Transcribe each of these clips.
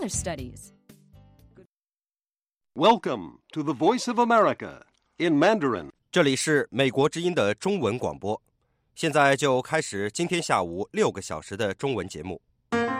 English studies. Welcome to the Voice of America in Mandarin. 这里是美国之音的中文广播，现在就开始今天下午6个小时的中文节目。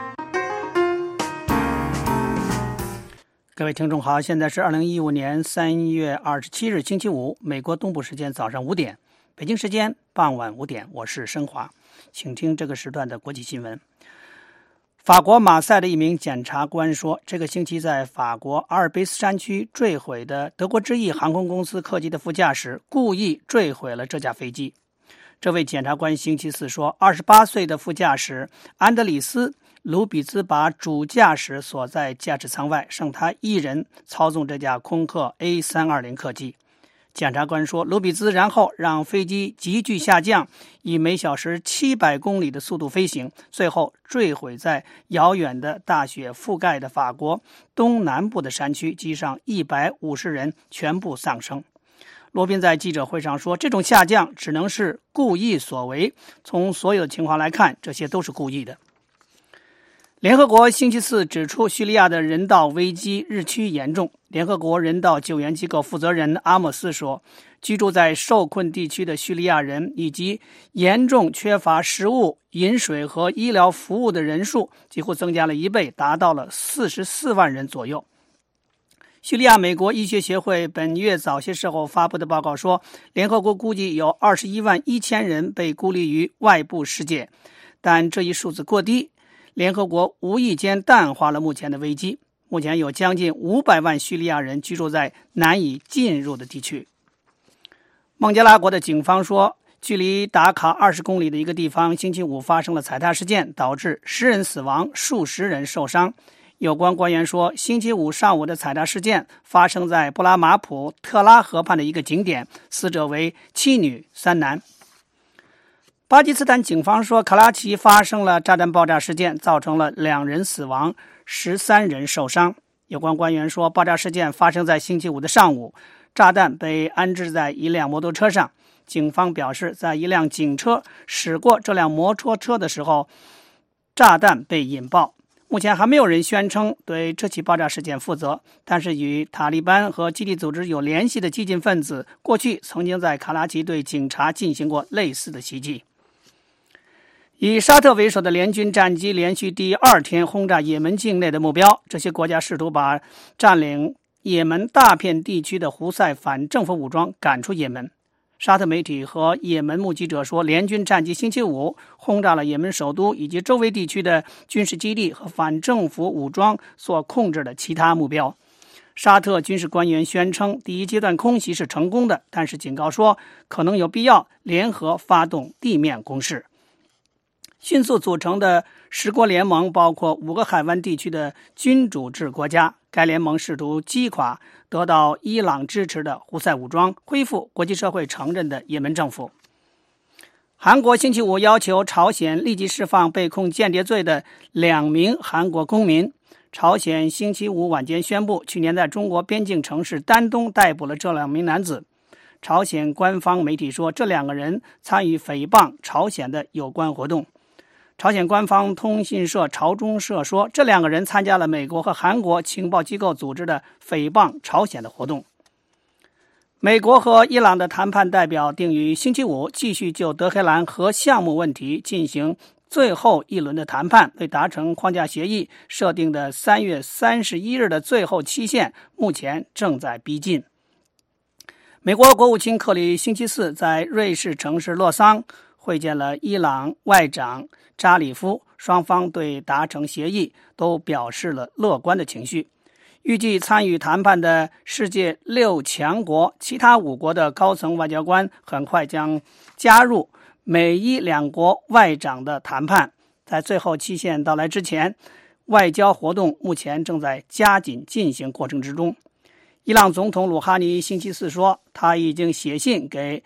各位听众好，现在是2015年3月27日星期五，美国东部时间早上5点，北京时间傍晚5点，我是申华，请听这个时段的国际新闻。法国马赛的一名检察官说，这个星期在法国阿尔卑斯山区坠毁的德国之翼航空公司客机的副驾驶故意坠毁了这架飞机。这位检察官星期四说，28岁的副驾驶安德里斯·卢比兹把主驾驶锁在驾驶舱外，剩他一人操纵这架空客 A320 客机。检察官说，卢比兹然后让飞机急剧下降，以每小时700公里的速度飞行，最后坠毁在遥远的大雪覆盖的法国东南部的山区，机上150人全部丧生。罗宾在记者会上说，这种下降只能是故意所为，从所有的情况来看，这些都是故意的。联合国星期四指出，叙利亚的人道危机日趋严重。联合国人道救援机构负责人阿莫斯说，居住在受困地区的叙利亚人以及严重缺乏食物、饮水和医疗服务的人数几乎增加了1倍，达到了44万人左右。叙利亚美国医学协会本月早些时候发布的报告说，联合国估计有21万1000人被孤立于外部世界，但这一数字过低。联合国无意间淡化了目前的危机，目前有将近500万叙利亚人居住在难以进入的地区。孟加拉国的警方说，距离达卡20公里的一个地方星期五发生了踩踏事件，导致10人死亡，数十人受伤。有关官员说，星期五上午的踩踏事件发生在布拉马普特拉河畔的一个景点，死者为7女3男。巴基斯坦警方说，卡拉奇发生了炸弹爆炸事件，造成了2人死亡，13人受伤。有关官员说，爆炸事件发生在星期五的上午，炸弹被安置在一辆摩托车上。警方表示，在一辆警车驶过这辆摩托车的时候，炸弹被引爆。目前还没有人宣称对这起爆炸事件负责，但是与塔利班和基地组织有联系的激进分子过去曾经在卡拉奇对警察进行过类似的袭击。以沙特为首的联军战机连续第2天轰炸也门境内的目标，这些国家试图把占领也门大片地区的胡塞反政府武装赶出也门。沙特媒体和也门目击者说，联军战机星期五轰炸了也门首都以及周围地区的军事基地和反政府武装所控制的其他目标。沙特军事官员宣称，第一阶段空袭是成功的，但是警告说可能有必要联合发动地面攻势。迅速组成的10国联盟包括5个海湾地区的君主制国家，该联盟试图击垮得到伊朗支持的胡塞武装，恢复国际社会承认的也门政府。韩国星期五要求朝鲜立即释放被控间谍罪的2名韩国公民。朝鲜星期五晚间宣布，去年在中国边境城市丹东逮捕了这2名男子。朝鲜官方媒体说，这2个人参与诽谤朝鲜的有关活动。朝鲜官方通讯社朝中社说，这2个人参加了美国和韩国情报机构组织的诽谤朝鲜的活动。美国和伊朗的谈判代表定于星期五继续就德黑兰核项目问题进行最后一轮的谈判，为达成框架协议设定的3月31日的最后期限目前正在逼近。美国国务卿克里星期四在瑞士城市洛桑会见了伊朗外长扎里夫，双方对达成协议都表示了乐观的情绪。预计参与谈判的世界6强国其他5国的高层外交官很快将加入美伊2国外长的谈判。在最后期限到来之前，外交活动目前正在加紧进行过程之中。伊朗总统鲁哈尼星期四说，他已经写信给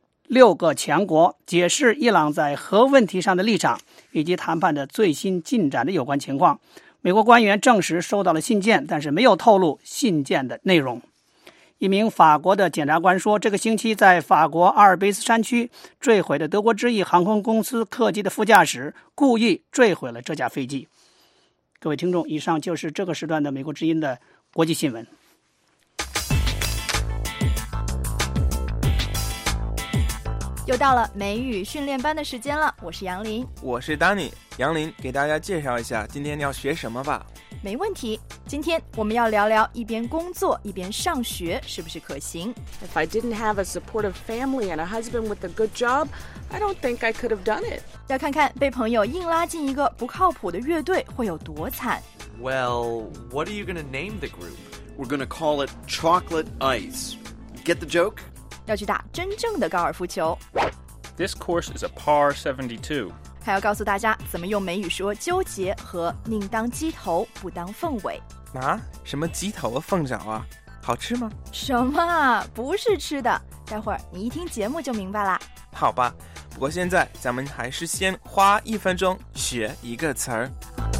6个强国，解释伊朗在核问题上的立场以及谈判的最新进展的有关情况。美国官员证实收到了信件，但是没有透露信件的内容。一名法国的检察官说，这个星期在法国阿尔卑斯山区坠毁的德国之翼航空公司客机的副驾驶故意坠毁了这架飞机。 各位听众，以上就是这个时段的美国之音的国际新闻。 又到了美语训练班的时间了，我是杨林， 我是 Danny。杨林，给大家介绍一下今天要学什么吧。 没问题，今天我们要聊聊一边工作一边上学是不是可行。 If I didn't have a supportive family and a husband with a good job, I don't think I could have done it. 要看看被朋友硬拉进一个不靠谱的乐队会有多惨。 Well, what are you going to name the group? We're going to call it Chocolate Ice. Get the joke? 要去打真正的高尔夫球。 This course is a par 72. 还要告诉大家怎么用美语说纠结和宁当鸡头不当凤尾。 啊？什么鸡头啊，凤爪啊？好吃吗？ 什么啊？不是吃的，待会儿你一听节目就明白啦。 好吧，不过现在咱们还是先花1分钟学一个词儿。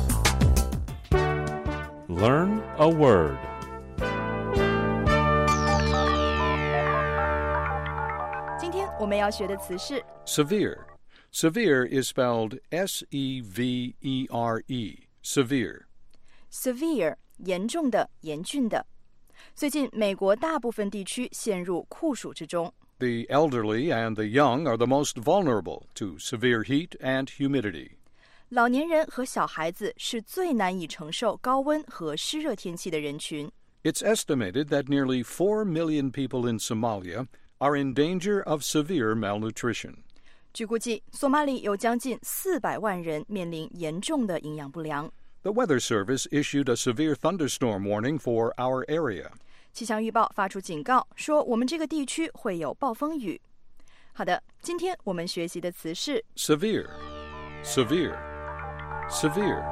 Learn a word. 今天我们要学的词是 Severe.Severe is spelled S-E-V-E-R-E. Severe. severe 严重的、严峻的。最近美国大部分地区陷入酷暑之中。 The elderly and the young are the most vulnerable to severe heat and humidity. 老年人和小孩子是最难以承受高温和湿热天气的人群。 It's estimated that nearly 4 million people in Somalia are in danger of severe malnutrition. 据估计，索马里有将近400万人面临严重的营养不良。 The Weather Service issued a severe thunderstorm warning for our area. 气象预报发出警告，说我们这个地区会有暴风雨。好的，今天我们学习的词是 Severe. Severe. Severe.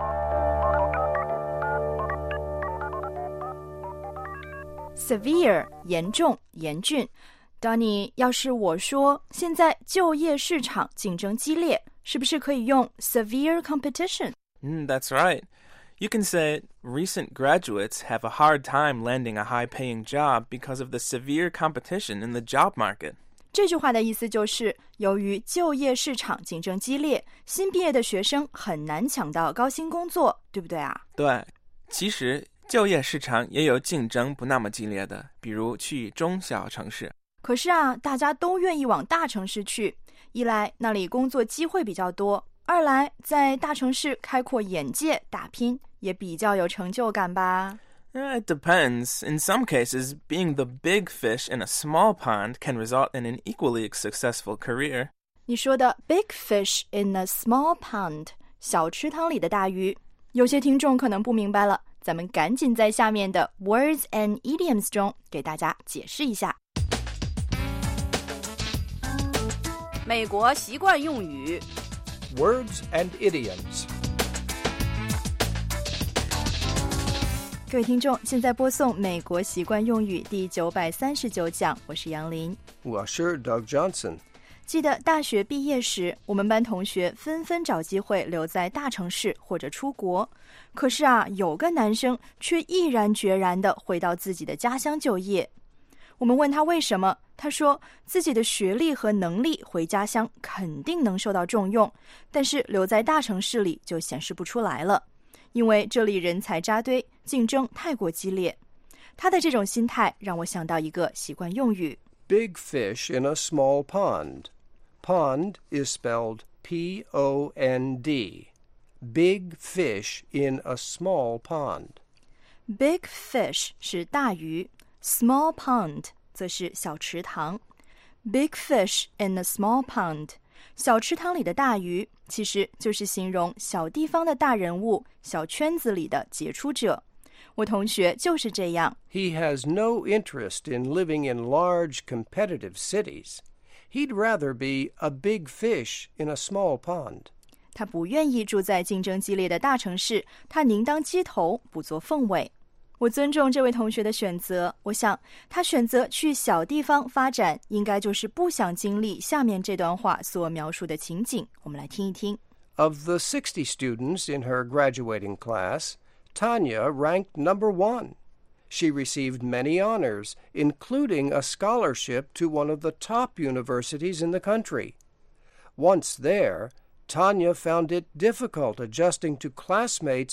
severe 严重、严峻。Donnie， 要是我说现在就业市场竞争激烈，是不是可以用 severe competition？ That's right. You can say recent graduates have a hard time landing a high-paying job because of the severe competition in the job market. 这句话的意思就是，由于就业市场竞争激烈，新毕业的学生很难抢到高薪工作，对不对啊？ 对，其实就业市场也有竞争不那么激烈的，比如去中小城市。 可是啊，大家都愿意往大城市去，一来那里工作机会比较多，二来在大城市开阔眼界打拼也比较有成就感吧。 It depends. In some cases, being the big fish in a small pond can result in an equally successful career. 你说的 big fish in a small pond 小池塘里的大鱼，有些听众可能不明白了，咱们赶紧在下面的 words and idioms 中给大家解释一下。 美国习惯用语 Words and idioms. 各位听众，现在播送美国习惯用语第939讲，我是杨林， 我是 Doug Johnson。 记得大学毕业时，我们班同学纷纷找机会留在大城市或者出国，可是啊，有个男生却毅然决然地回到自己的家乡就业。我们问他为什么，他说自己的学历和能力回家乡肯定能受到重用，但是留在大城市里就显示不出来了，因为这里人才扎堆，竞争太过激烈。他的这种心态让我想到一个习惯用语 Big fish in a small pond. Pond is spelled P-O-N-D. Big fish in a small pond. Big fish 是大鱼， small pond 则是小池塘。 Big fish in a small pond 小池塘里的大鱼，其实就是形容小地方的大人物，小圈子里的杰出者。我同学就是这样。 He has no interest in living in large competitive cities. He'd rather be a big fish in a small pond. 他不愿意住在竞争激烈的大城市，他宁当鸡头不做凤尾。我尊重这位同学的选择，我想他选择去小地方发展，应该就是不想经历下面这段话所描述的情景。我们来听一听。 Of the 60 students in her graduating class, Tanya ranked number 1. She received many honors, including a scholarship to one of the top universities in the country. Once there, Tanya found it difficult adjusting to classmates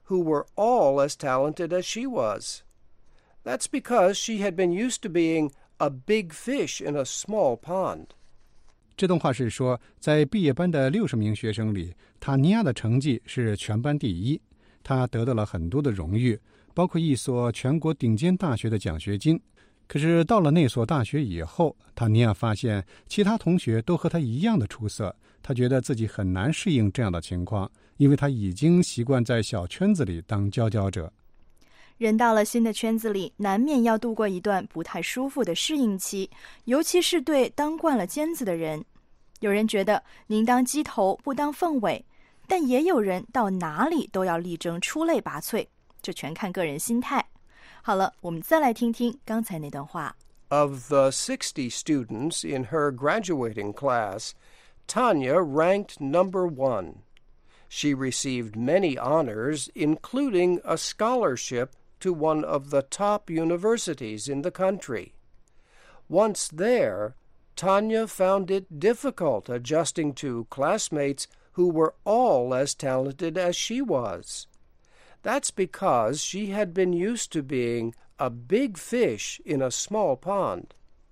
who were all as talented as she was. That's because she had been used to being a big fish in a small pond. 这段话是说，在毕业班的60名学生里，塔尼亚的成绩是全班第一，她得到了很多的荣誉，包括一所全国顶尖大学的奖学金。可是到了那所大学以后，塔尼亚发现其他同学都和她一样的出色，她觉得自己很难适应这样的情况，因为她已经习惯在小圈子里当佼佼者。 人到了新的圈子里，难免要度过一段不太舒服的适应期，尤其是对当惯了尖子的人。有人觉得宁当鸡头不当凤尾，但也有人到哪里都要力争出类拔萃，这全看个人心态。好了，我们再来听听刚才那段话。 Of the 60 students in her graduating class, Tanya ranked number 1. She received many honors, including a scholarship to one of the top universities in the country. Once there, Tanya found it difficult adjusting to classmates who were all as talented as she was. That's because she had been used to being a big fish in a small pond.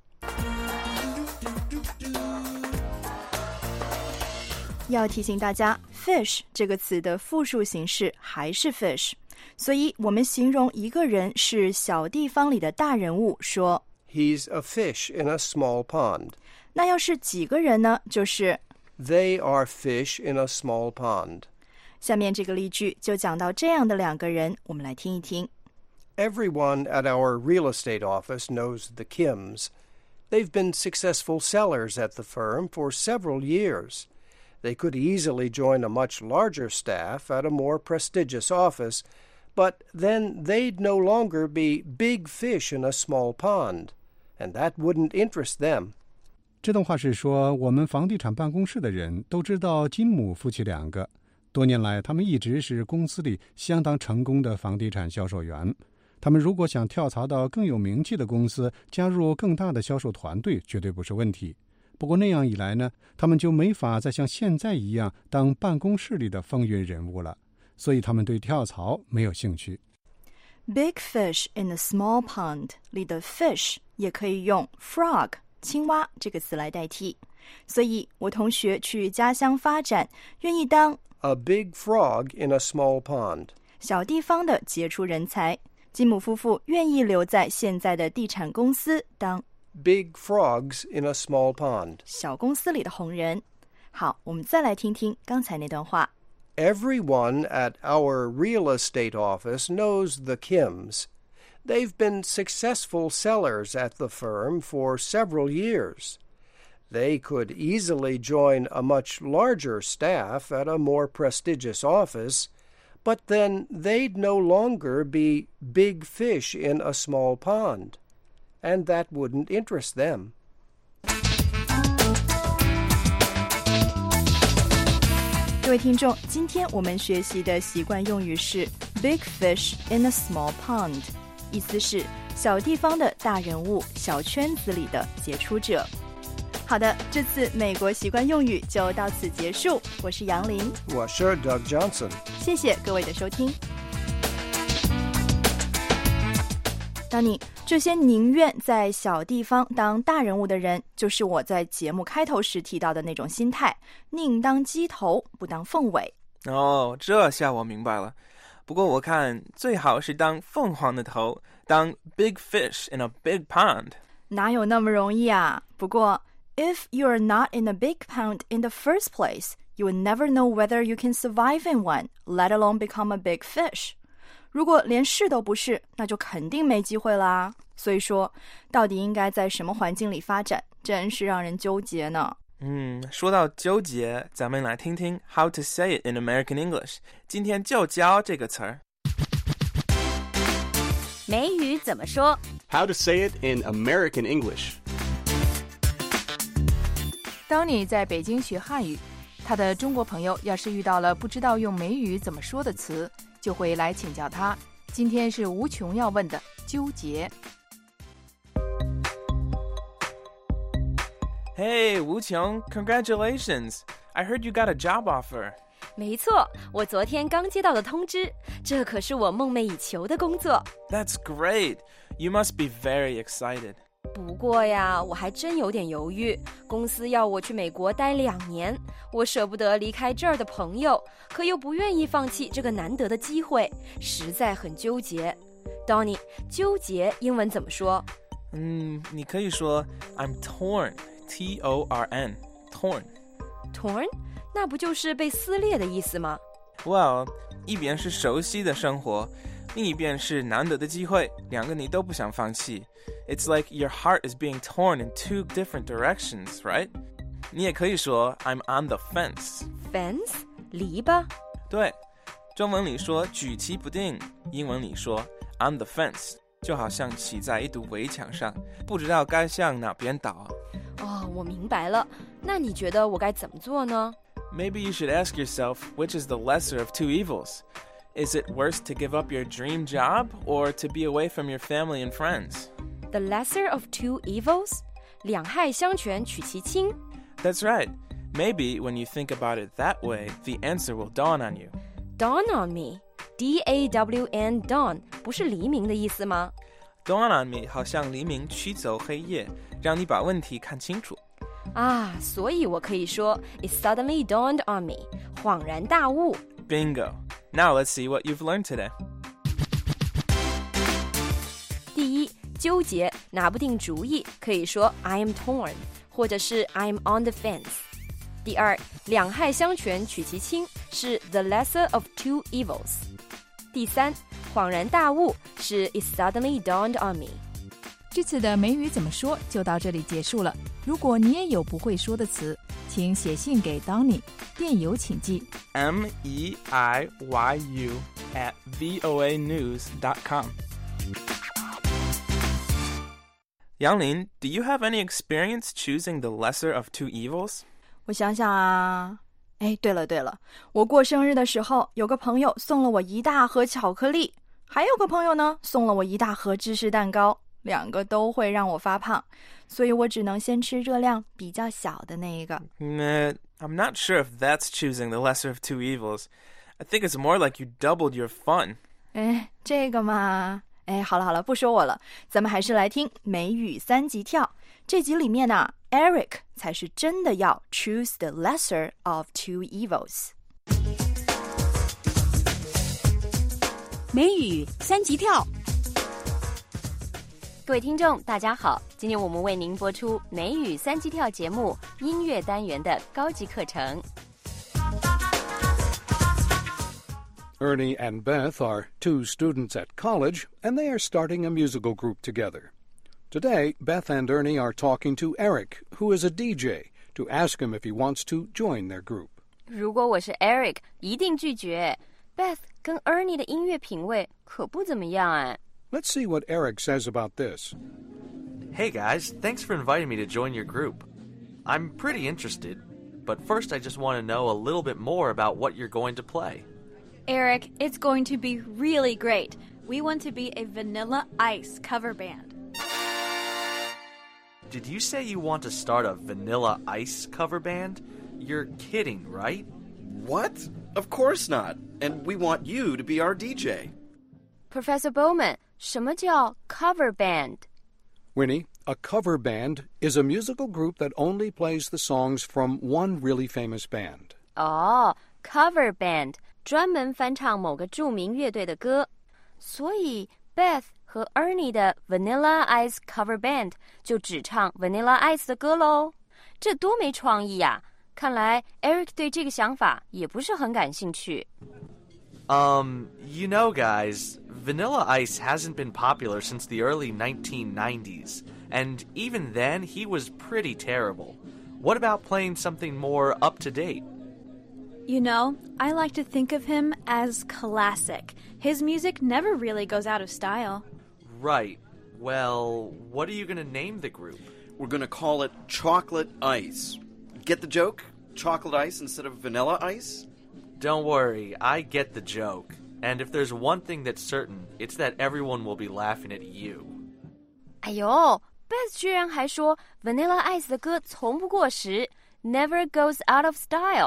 要提醒大家 fish 这个词的复数形式还是 fish， 所以我们形容一个人是小地方里的大人物说 He's a fish in a small pond. 那要是几个人呢，就是 They are fish in a small pond. 下面这个例句就讲到这样的两个人，我们来听一听。 Everyone at our real estate office knows the Kims. They've been successful sellers at the firm for several years. They could easily join a much larger staff at a more prestigious office, but then they'd no longer be big fish in a small pond, and that wouldn't interest them. 这段话是说，我们房地产办公室的人都知道金姆夫妻两个，多年来他们一直是公司里相当成功的房地产销售员。他们如果想跳槽到更有名气的公司，加入更大的销售团队，绝对不是问题。不过那样一来呢，他们就没法再像现在一样当办公室里的风云人物了，所以他们对跳槽没有兴趣。 Big fish in a small pond 里的 fish 也可以用 frog 青蛙这个词来代替，所以我同学去家乡发展，愿意当 A big frog in a small pond. 小地方的杰出人才。金姆夫妇愿意留在现在的地产公司当 Big frogs in a small pond. 小公司里的红人。好，我们再来听听刚才那段话。 Everyone at our real estate office knows the Kims. They've been successful sellers at the firm for several years. They could easily join a much larger staff at a more prestigious office, but then they'd no longer be big fish in a small pond, and that wouldn't interest them. 各位听众，今天我们学习的习惯用语是 big fish in a small pond， 意思是小地方的大人物，小圈子里的杰出者。好的，这次美国习惯用语就到此结束。我是杨林， 我是 Doug Johnson。 谢谢各位的收听。当你这些宁愿在小地方当大人物的人，就是我在节目开头时提到的那种心态，宁当鸡头不当凤尾。 哦，这下我明白了。不过我看最好是当凤凰的头，当 big fish in a big pond。 哪有那么容易啊？不过 if you are not in a big pond in the first place, you will never know whether you can survive in one, let alone become a big fish. 如果连是都不是，那就肯定没机会啦。所以说，到底应该在什么环境里发展，真是让人纠结呢。 说到纠结，咱们来听听 How to say it in American English。今天就教这个词儿。 美语怎么说 How to say it in American English。 当你在北京学汉语，他的中国朋友要是遇到了不知道用美语怎么说的词，就会来请教他。今天是无穷要问的纠结。 Hey, 吴琼 congratulations! I heard you got a job offer. 没错，我昨天刚接到的通知，这可是我梦寐以求的工作。 That's great. You must be very excited. 不过呀，我还真有点犹豫。公司要我去美国待2年，我舍不得离开这儿的朋友，可又不愿意放弃这个难得的机会，实在很纠结。Donnie， 纠结英文怎么说？ 你可以说 I'm torn. T-O-R-N. Torn. Torn？ 那不就是被撕裂的意思吗？ Well, 一边是熟悉的生活，另一边是难得的机会，两个你都不想放弃。It's like your heart is being torn in 2 different directions, right? 你也可以说 I'm on the fence. Fence？ 篱笆？ 对，中文里说举棋不定，英文里说 on the fence， 就好像骑在一堵围墙上，不知道该向哪边倒。 哦，我明白了。那你觉得我该怎么做呢？ Maybe you should ask yourself which is the lesser of 2 evils. Is it worse to give up your dream job or to be away from your family and friends? The lesser of 2 evils? 两害相权取其轻。 That's right. Maybe when you think about it that way, the answer will dawn on you. Dawn on me. D-A-W-N, dawn, 不是黎明的意思吗？ Dawn on me 好像黎明驱走黑夜，让你把问题看清楚。 啊，所以我可以说 It suddenly dawned on me. 恍然大悟。 Bingo. Now let's see what you've learned today. 第一，纠结，拿不定主意，可以说 I am torn， 或者是 I'm on the fence。第二，两害相权取其轻，是 the lesser of 2 evils。第三，恍然大悟是 It suddenly dawned on me。 这次的美语怎么说就到这里结束了。如果你也有不会说的词，请写信给 Donnie， 电邮请寄 meiyu@voanews.com。 杨林 do you have any experience choosing the lesser of 2 evils? 我想想啊，对了，我过生日的时候，有个朋友送了我一大盒巧克力，还有个朋友呢，送了我一大盒芝士蛋糕，两个都会让我发胖，所以我只能先吃热量比较小的那一个。 I'm not sure if that's choosing the lesser of 2 evils. I think it's more like you doubled your fun. 这个嘛，好了，不说我了，咱们还是来听美语3级跳。这集里面呢，Eric 才是真的要 choose the lesser of 2 evils。 美语3级跳。 各位听众大家好，今天我们为您播出美语3级跳节目音乐单元的高级课程。 Ernie and Beth are 2 students at college, and they are starting a musical group together. Today, Beth and Ernie are talking to Eric, who is a DJ, to ask him if he wants to join their group. 如果我是 Eric， 一定拒绝。Beth 跟 Ernie 的音乐品味可不怎么样哎。 Let's see what Eric says about this. Hey guys, thanks for inviting me to join your group. I'm pretty interested, but first I just want to know a little bit more about what you're going to play. Eric, it's going to be really great. We want to be a Vanilla Ice cover band. Did you say you want to start a Vanilla Ice cover band? You're kidding, right? What? Of course not. And we want you to be our DJ. Professor Bowman, 什么叫 cover band? Winnie, a cover band is a musical group that only plays the songs from one really famous band. Cover band, 专门翻唱某个著名乐队的歌。所以 Beth 和 Ernie 的 Vanilla Ice cover band 就只唱 Vanilla Ice 的歌咯。这多没创意呀！看来 Eric 对这个想法也不是很感兴趣。 You know, guys, Vanilla Ice hasn't been popular since the early 1990s, and even then, he was pretty terrible. What about playing something more up-to-date? You know, I like to think of him as classic. His music never really goes out of style. Right. Well, what are you going to name the group? We're going to call it Chocolate Ice. Get the joke? Chocolate ice instead of vanilla ice? Don't worry, I get the joke. And if there's one thing that's certain, it's that everyone will be laughing at you. 哎呦 Beth 居然还说 Vanilla Ice 的歌从不过时 Never goes out of style.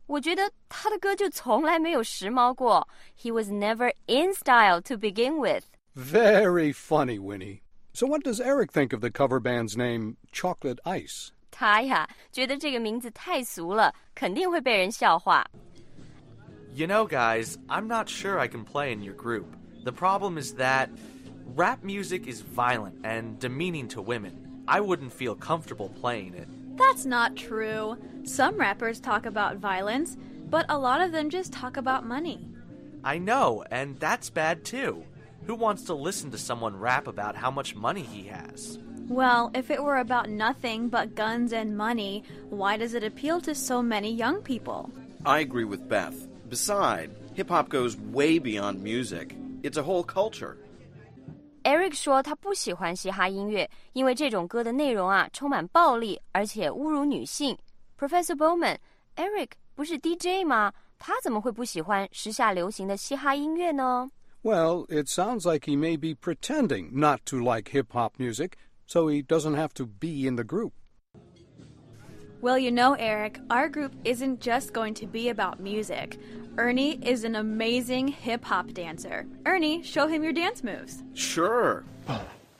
我觉得他的歌就从来没有时髦过。He was never in style to begin with. Very funny, Winnie. So what does Eric think of the cover band's name, Chocolate Ice? 他呀，觉得这个名字太俗了，肯定会被人笑话。 You know, guys, I'm not sure I can play in your group. The problem is that rap music is violent and demeaning to women. I wouldn't feel comfortable playing it. That's not true. Some rappers talk about violence, but a lot of them just talk about money. I know, and that's bad too. Who wants to listen to someone rap about how much money he has? Well, if it were about nothing but guns and money, why does it appeal to so many young people? I agree with Beth. Besides, hip-hop goes way beyond music. It's a whole culture. Eric 说他不喜欢嘻哈音乐，因为这种歌的内容啊充满暴力，而且侮辱女性。Professor Bowman, Eric 不是 DJ 吗？他怎么会不喜欢时下流行的嘻哈音乐呢？ Well, it sounds like he may be pretending not to like hip-hop music, so he doesn't have to be in the group. Well, you know, Eric, our group isn't just going to be about music. Ernie is an amazing hip-hop dancer. Ernie, show him your dance moves. Sure. Boom,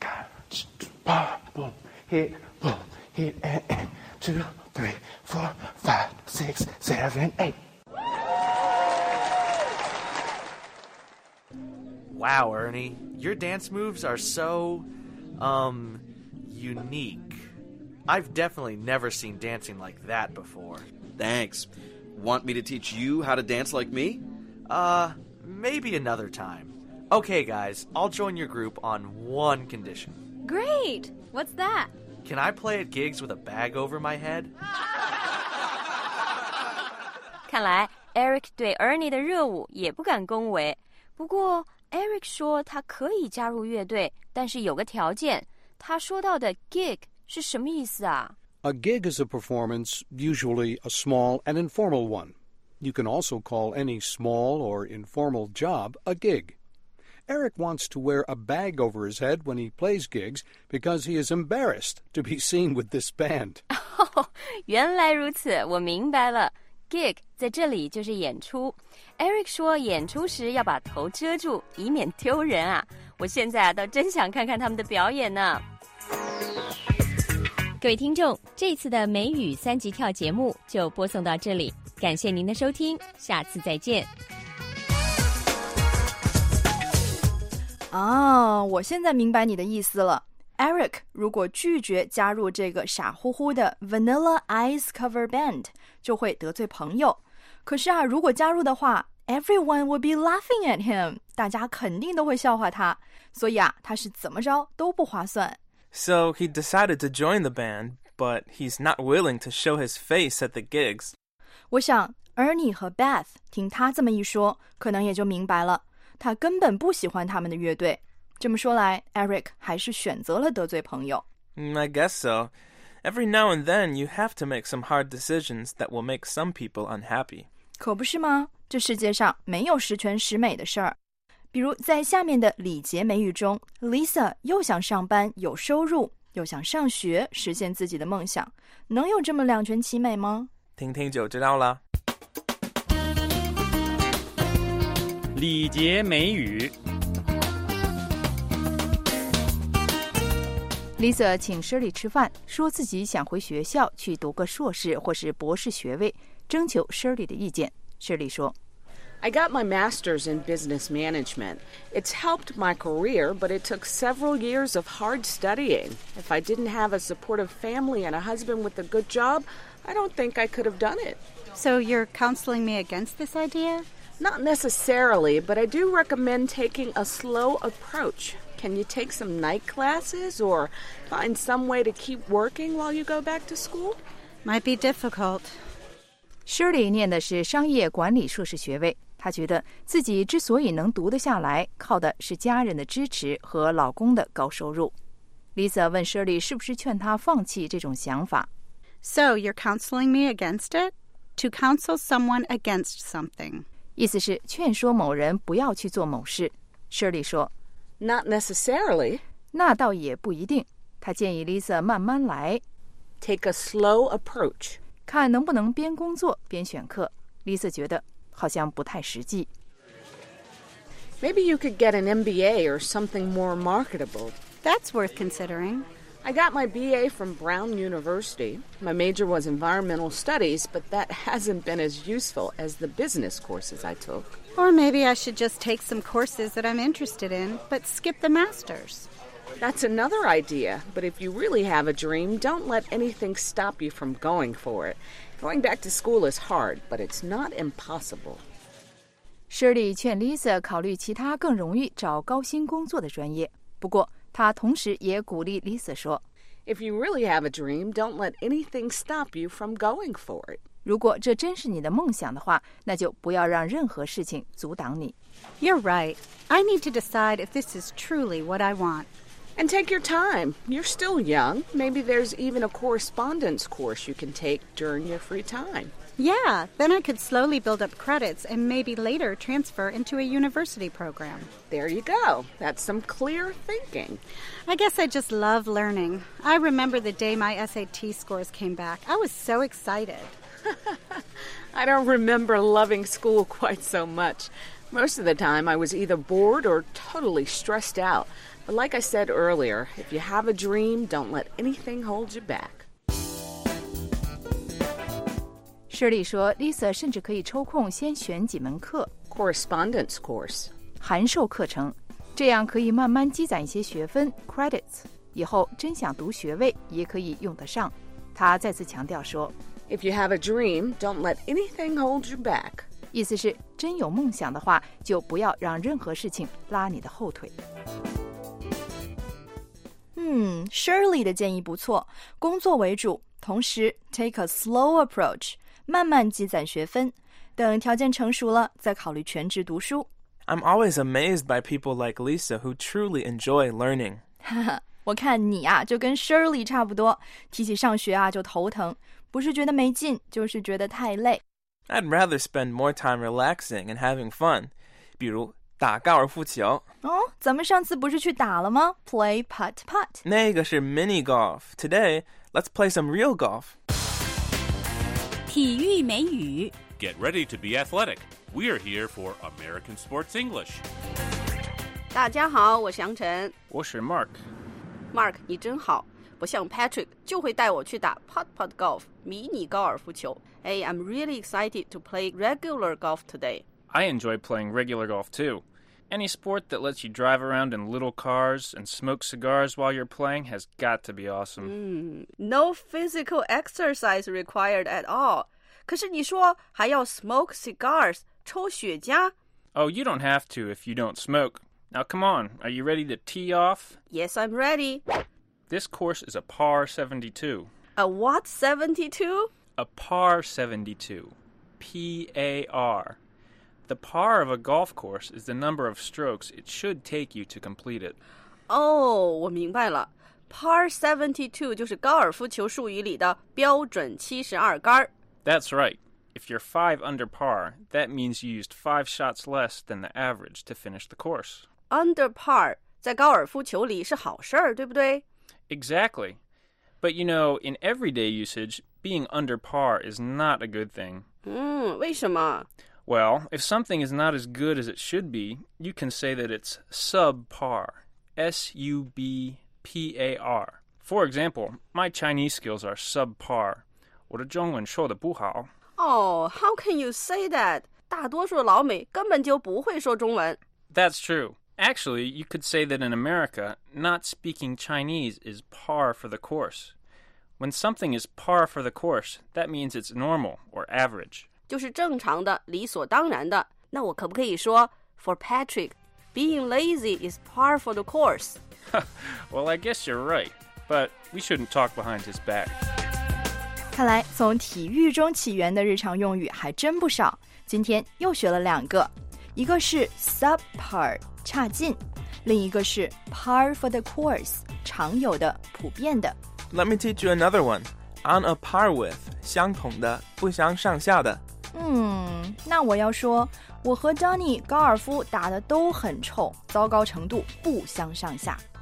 boom, hit, and 2, 3, 4, 5, 6, 7, 8. Wow, Ernie, your dance moves are so, unique. I've definitely never seen dancing like that before. Thanks. Want me to teach you how to dance like me? Maybe another time. Okay, guys, I'll join your group on one condition. Great! What's that? Can I play at gigs with a bag over my head? 看来 Eric 对 Ernie 的热舞也不敢恭维。不过 Eric 说他可以加入乐队，但是有个条件。他说到的 gig 是什么意思啊？ A gig is a performance, usually a small and informal one. You can also call any small or informal job a gig. Eric wants to wear a bag over his head when he plays gigs because he is embarrassed to be seen with this band. 原来如此，我明白了。Gig 在这里就是演出。Eric 说演出时要把头遮住，以免丢人啊。我现在倒真想看看他们的表演呢。各位听众，这次的美语3级跳节目就播送到这里，感谢您的收听，下次再见。 我现在明白你的意思了。Eric 如果拒绝加入这个傻乎乎的 Vanilla Ice Cover Band， 就会得罪朋友。可是如果加入的话 ，Everyone would be laughing at him， 大家肯定都会笑话他。所以他是怎么着都不划算。 So he decided to join the band, but he's not willing to show his face at the gigs. 我想 Ernie 和 Beth 听他这么一说，可能也就明白了，他根本不喜欢他们的乐队。这么说来 Eric 还是选择了得罪朋友。 I guess so. Every now and then you have to make some hard decisions that will make some people unhappy. 可不是吗？这世界上没有十全十美的事儿。比如在下面的礼节美语中 Lisa 又想上班有收入，又想上学实现自己的梦想，能有这么两全其美吗？ 听听就知道了。 礼节美语。 Lisa 请 Shirley 吃饭，说自己想回学校去读个硕士或是博士学位，征求 Shirley 的意见。Shirley 说 I got my master's in business management. It's helped my career, but it took several years of hard studying. If I didn't have a supportive family and a husband with a good job, I don't think I could have done it. So you're counseling me against this idea? Not necessarily, but I do recommend taking a slow approach. Can you take some night classes or find some way to keep working while you go back to school? Might be difficult. Shirley 念的是商业管理硕士学位，她觉得自己之所以能读得下来，靠的是家人的支持和老公的高收入。Lisa 问 Shirley 是不是劝她放弃这种想法。 So you're counseling me against it? To counsel someone against something. 意思是劝说某人不要去做某事。Shirley 说 Not necessarily. 那倒也不一定。她建议 Lisa 慢慢来。 Take a slow approach. 看能不能边工作边选课。 Lisa 觉得好像不太实际。 Maybe you could get an MBA or something more marketable. That's worth considering. I got my BA from Brown University. My major was environmental studies, but that hasn't been as useful as the business courses I took. Or maybe I should just take some courses that I'm interested in, but skip the masters. That's another idea, but if you really have a dream, don't let anything stop you from going for it. Going back to school is hard, but it's not impossible. Shirley 劝 Lisa 考虑其他更容易找高薪工作的专业，不过她同时也鼓励 Lisa 说 If you really have a dream, don't let anything stop you from going for it. 如果这真是你的梦想的话，那就不要让任何事情阻挡你。 You're right. I need to decide if this is truly what I want. And take your time. You're still young. Maybe there's even a correspondence course you can take during your free time. Yeah, then I could slowly build up credits and maybe later transfer into a university program. There you go. That's some clear thinking. I guess I just love learning. I remember the day my SAT scores came back. I was so excited. I don't remember loving school quite so much. Most of the time I was either bored or totally stressed out. But like I said earlier, if you have a dream, don't let anything hold you back. Shirley 说 Lisa 甚至可以抽空先选几门课 Correspondence course 函授课程，这样可以慢慢积攒一些学分 credits， 以后真想读学位也可以用得上。他再次强调说 If you have a dream, don't let anything hold you back. 意思是真有梦想的话，就不要让任何事情拉你的后腿。 Shirley 的建议不错，工作为主，同时 take a slow approach， 慢慢积攒学分，等条件成熟了再考虑全职读书。 I'm always amazed by people like Lisa who truly enjoy learning. 我看你啊，就跟 Shirley 差不多，提起上学啊就头疼，不是觉得没劲，就是觉得太累。 I'd rather spend more time relaxing and having fun. 比如打高尔夫球。 咱们上次不是去打了吗？ Play putt-putt. 那个是 mini golf. Today, let's play some real golf. 体育美语 Get ready to be athletic. We're here for American Sports English. 大家好，我是杨晨。 我是 Mark。 Mark， 你真好，不像 Patrick 就会带我去打 putt-putt golf 迷你高尔夫球。Hey, I'm really excited to play regular golf today. I enjoy playing regular golf too. Any sport that lets you drive around in little cars and smoke cigars while you're playing has got to be awesome. No physical exercise required at all. 可是你说还要 smoke cigars 抽雪茄 Oh, you don't have to if you don't smoke. Now come on, are you ready to tee off? Yes, I'm ready. This course is a par 72. A what 72? A par 72. P-A-R. The par of a golf course is the number of strokes it should take you to complete it. 我明白了 Par 72 就是高尔夫球术语里的标准72杆。 That's right. If you're 5 under par, that means you used 5 shots less than the average to finish the course. Under par 在高尔夫球里是好事儿，对不对？ Exactly. But you know, in everyday usage, being under par is not a good thing. 为什么？ Well, if something is not as good as it should be, you can say that it's subpar. S-U-B-P-A-R. For example, my Chinese skills are subpar. 我的中文说得不好。 How can you say that? 大多数老美根本就不会说中文。 That's true. Actually, you could say that in America, not speaking Chinese is par for the course. When something is par for the course, that means it's normal or average. 就是正常的，理所当然的。那我可不可以说 For Patrick, being lazy is par for the course? Well, I guess you're right, but we shouldn't talk behind his back. 看来从体育中起源的日常用语还真不少，今天又学了2个，一个是 subpar 差劲，另一个是 par for the course 常有的、普遍的。 Let me teach you another one. On a par with 相同的、不相上下的。 那我要说，我和 Johnny 高尔夫打得都很臭，糟糕程度不相上下。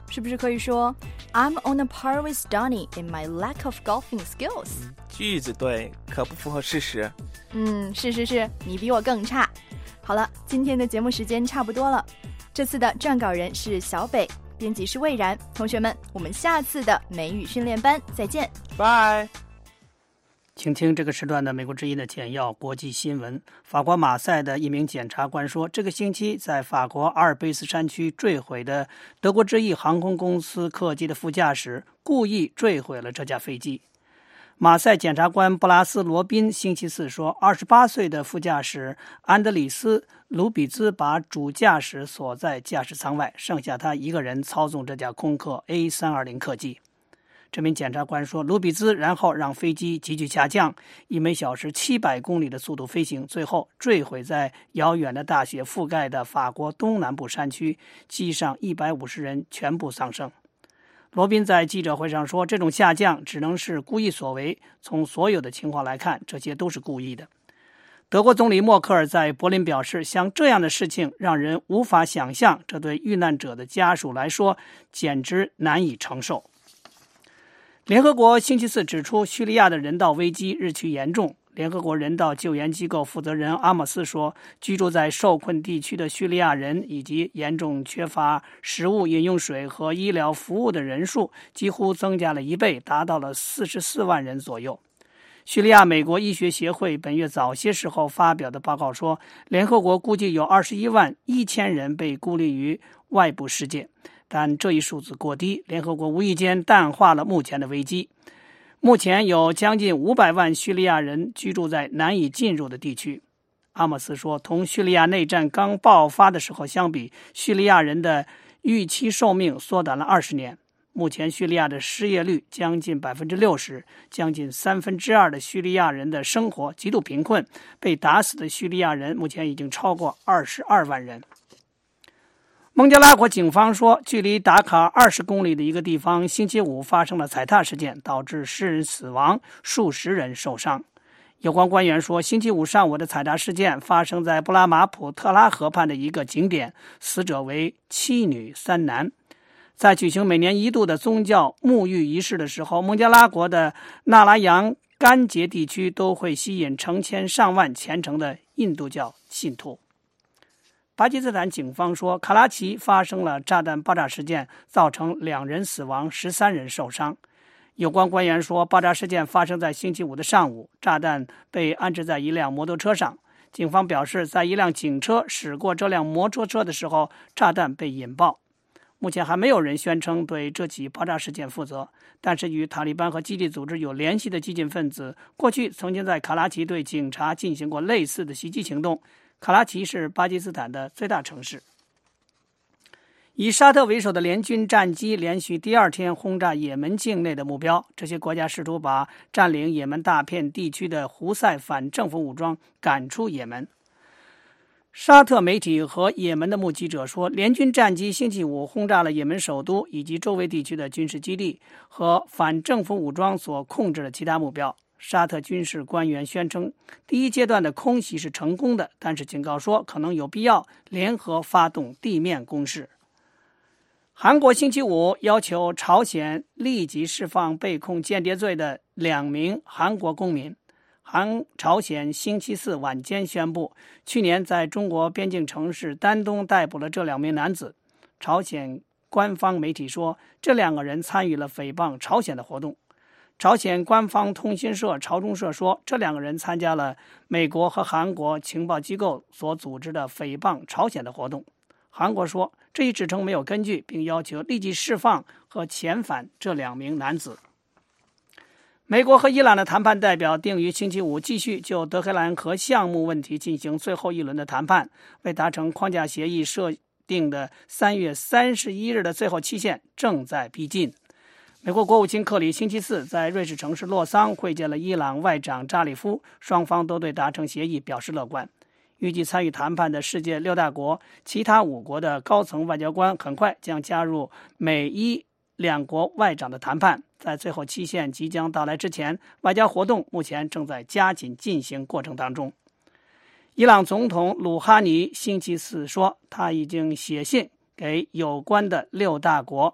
是不是可以说 I'm on a par with Donnie in my lack of golfing skills？ 句子对，可不符合事实。 是，你比我更差。好了，今天的节目时间差不多了。这次的撰稿人是小北，编辑是魏然。同学们，我们下次的美语训练班再见， 拜。 请听这个时段的美国之音的简要国际新闻。法国马赛的一名检察官说，这个星期在法国阿尔卑斯山区坠毁的德国之翼航空公司客机的副驾驶故意坠毁了这架飞机。马赛检察官布拉斯罗宾星期四说，28岁的副驾驶安德里斯·卢比兹把主驾驶锁在驾驶舱外，剩下他一个人操纵这架空客 A320 客机。这名检察官说，卢比兹然后让飞机急剧下降，以每小时700公里的速度飞行，最后坠毁在遥远的大雪覆盖的法国东南部山区，机上150人全部丧生。罗宾在记者会上说，这种下降只能是故意所为，从所有的情况来看，这些都是故意的。德国总理默克尔在柏林表示，像这样的事情让人无法想象，这对遇难者的家属来说简直难以承受。联合国星期四指出，叙利亚的人道危机日趋严重。联合国人道救援机构负责人阿莫斯说，居住在受困地区的叙利亚人以及严重缺乏食物、饮用水和医疗服务的人数几乎增加了1倍，达到了44万人左右。叙利亚美国医学协会本月早些时候发表的报告说，联合国估计有21万1000人被孤立于外部世界，但这一数字过低，联合国无意间淡化了目前的危机。目前有将近500万叙利亚人居住在难以进入的地区。阿莫斯说，同叙利亚内战刚爆发的时候相比，叙利亚人的预期寿命缩短了20年。目前叙利亚的失业率将近 60%， 将近2/3的叙利亚人的生活极度贫困，被打死的叙利亚人目前已经超过22万人。孟加拉国警方说，距离达卡20公里的一个地方星期五发生了踩踏事件，导致10人死亡，数十人受伤。有关官员说，星期五上午的踩踏事件发生在布拉马普特拉河畔的一个景点，死者为7女3男。在举行每年1度的宗教沐浴仪式的时候，孟加拉国的纳拉扬干节地区都会吸引成千上万虔诚的印度教信徒。巴基斯坦警方说，卡拉奇发生了炸弹爆炸事件，造成2人死亡，13人受伤。有关官员说，爆炸事件发生在星期五的上午，炸弹被安置在一辆摩托车上。警方表示，在一辆警车驶过这辆摩托车的时候，炸弹被引爆。目前还没有人宣称对这起爆炸事件负责，但是与塔利班和基地组织有联系的激进分子过去曾经在卡拉奇对警察进行过类似的袭击行动。卡拉奇是巴基斯坦的最大城市。以沙特为首的联军战机连续第2天轰炸也门境内的目标，这些国家试图把占领也门大片地区的胡塞反政府武装赶出也门。沙特媒体和也门的目击者说，联军战机星期五轰炸了也门首都以及周围地区的军事基地和反政府武装所控制的其他目标。沙特军事官员宣称，第1阶段的空袭是成功的，但是警告说可能有必要联合发动地面攻势。韩国星期五要求朝鲜立即释放被控间谍罪的2名韩国公民。朝鲜星期四晚间宣布，去年在中国边境城市丹东逮捕了这2名男子。朝鲜官方媒体说，这2个人参与了诽谤朝鲜的活动。朝鲜官方通讯社朝中社说，这2个人参加了美国和韩国情报机构所组织的诽谤朝鲜的活动。韩国说，这一指称没有根据，并要求立即释放和遣返这2名男子。美国和伊朗的谈判代表定于星期五继续就德黑兰核项目问题进行最后一轮的谈判，为达成框架协议设定的3月31日的最后期限正在逼近。美国国务卿克里星期四在瑞士城市洛桑会见了伊朗外长扎里夫，双方都对达成协议表示乐观。预计参与谈判的世界6大国其他5国的高层外交官很快将加入美伊2国外长的谈判。在最后期限即将到来之前，外交活动目前正在加紧进行过程当中。伊朗总统鲁哈尼星期四说，他已经写信给有关的6大国，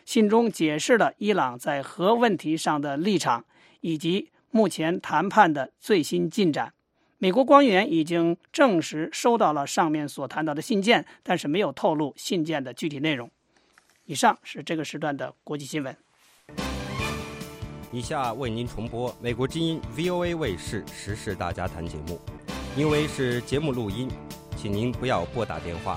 信中解释了伊朗在核问题上的立场以及目前谈判的最新进展。美国官员已经证实收到了上面所谈到的信件，但是没有透露信件的具体内容。以上是这个时段的国际新闻。 以下为您重播美国之音 VOA 卫视时事大家谈节目，因为是节目录音，请您不要拨打电话。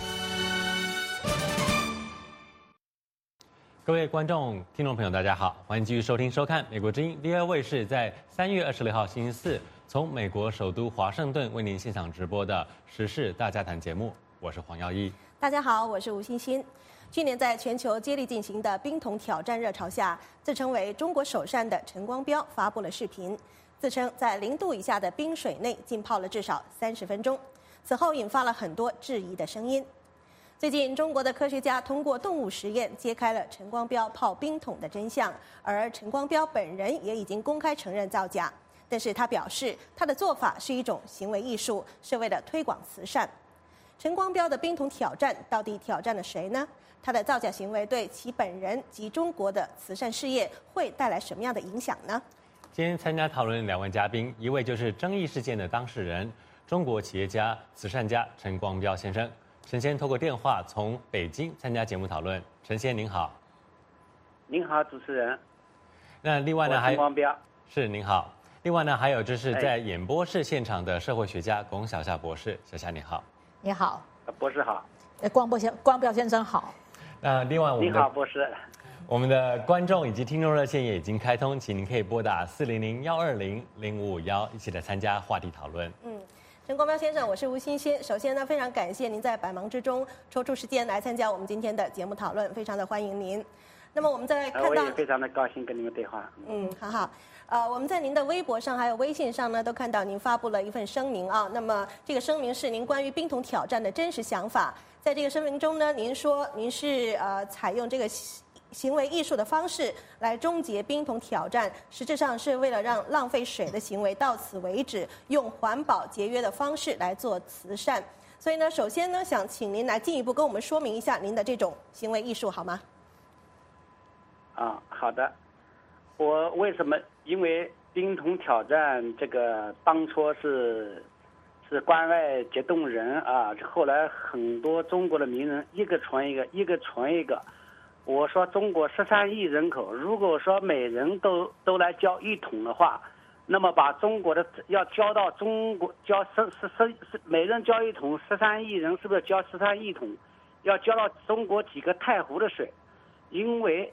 各位观众、听众朋友，大家好，欢迎继续收听、收看美国之音 VOA 卫视在3月26号星期四从美国首都华盛顿为您现场直播的时事大家谈节目。我是黄耀一。 大家好，我是吴欣欣。去年在全球接力进行的冰桶挑战热潮下，自称为中国首善的陈光标发布了视频，自称在0度以下的冰水内浸泡了至少30分钟。此后引发了很多质疑的声音。最近，中国的科学家通过动物实验揭开了陈光标泡冰桶的真相，而陈光标本人也已经公开承认造假。但是他表示，他的做法是一种行为艺术，是为了推广慈善。陈光标的冰桶挑战到底挑战了谁呢？他的造假行为对其本人及中国的慈善事业会带来什么样的影响呢？ 今天参加讨论2位嘉宾，一位就是争议事件的当事人，中国企业家、慈善家陈光标先生。陈先透过电话从北京参加节目讨论。陈先您好。 您好，主持人。 那另外呢，还有陈光标是您好。另外呢，还有就是在演播室现场的社会学家龚小夏博士。小夏你好。 你好。 博士好。 光标先生好。 那另外你好，博士。 我们的观众以及听众热线也已经开通，请您可以拨打400-120-0551，一起来参加话题讨论。 陈光标先生，我是吴欣欣。首先呢，非常感谢您在百忙之中抽出时间来参加我们今天的节目讨论，非常的欢迎您。那么我们再看到， 我也非常的高兴跟你们对话。 好。我们在您的微博上还有微信上呢，都看到您发布了一份声明啊。那么这个声明是您关于冰桶挑战的真实想法。在这个声明中呢，您说您是采用这个行为艺术的方式来终结冰桶挑战，实质上是为了让浪费水的行为到此为止，用环保节约的方式来做慈善。所以呢，首先呢，想请您来进一步跟我们说明一下您的这种行为艺术好吗？ 好的。我为什么？因为冰桶挑战这个当初是关外激动人啊，后来很多中国的名人一个传一个，一个传一个。我说中国13亿人口，如果说每人都来交1桶的话，那么把中国的要交到中国交每人交1桶，13亿人是不是交13亿桶？要交到中国几个太湖的水？因为